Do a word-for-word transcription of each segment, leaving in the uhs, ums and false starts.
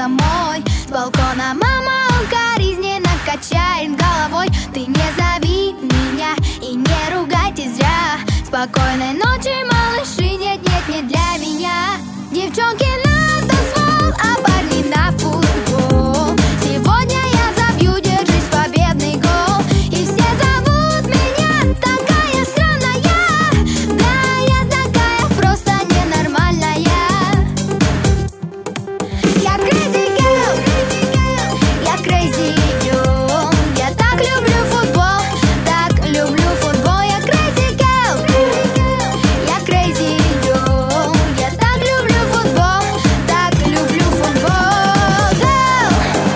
домой. С балкона мама укоризненно качает головой. Ты не зови меня и не ругайте зря. Спокойной ночи, малыши, нет, нет, не для меня. Девчонки на танцпол, а парни на футбол. Сегодня я забью, держись, победный гол. И все зовут меня такая странная. Да, я такая просто ненормальная. Я crazy girl, я crazy girl. Я так люблю футбол, так люблю футбол. Я crazy girl, я crazy girl. Я так люблю футбол, так люблю футбол. Girl.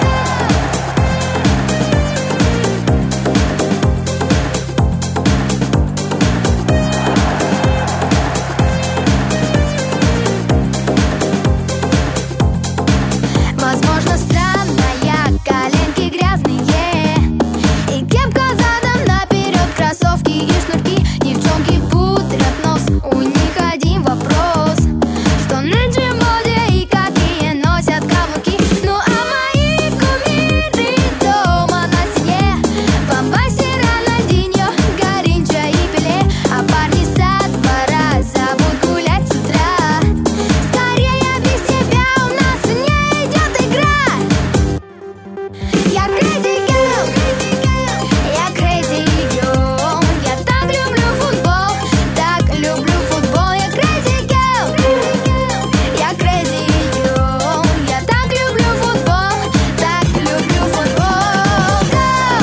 Возможно, странная, коленки грязные и кепка задом наперед, кроссовки и шнурки. Девчонки пудрят нос, у них один вопрос: что нынче в моде и какие носят каблуки. Ну а мои кумиры дома на стене: Ван Перси, Роналдиньо, Гаринчо и Пеле. А парни со двора зовут гулять с утра. Скорее без тебя у нас не идет игра. Я crazy girl, я crazy girl. Я так люблю футбол, так люблю футбол. Я crazy girl, я crazy girl. Я так люблю футбол, так люблю футбол. Girl.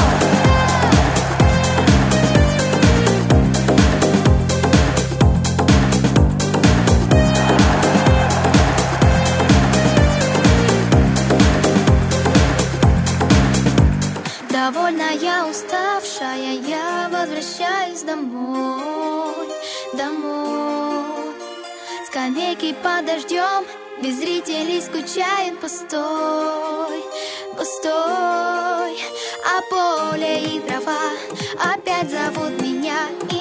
Довольная, уставшая, я возвращаюсь домой, домой. Скамейки под дождем, без зрителей скучает пустой, пустой. А поле и трава опять зовут меня. И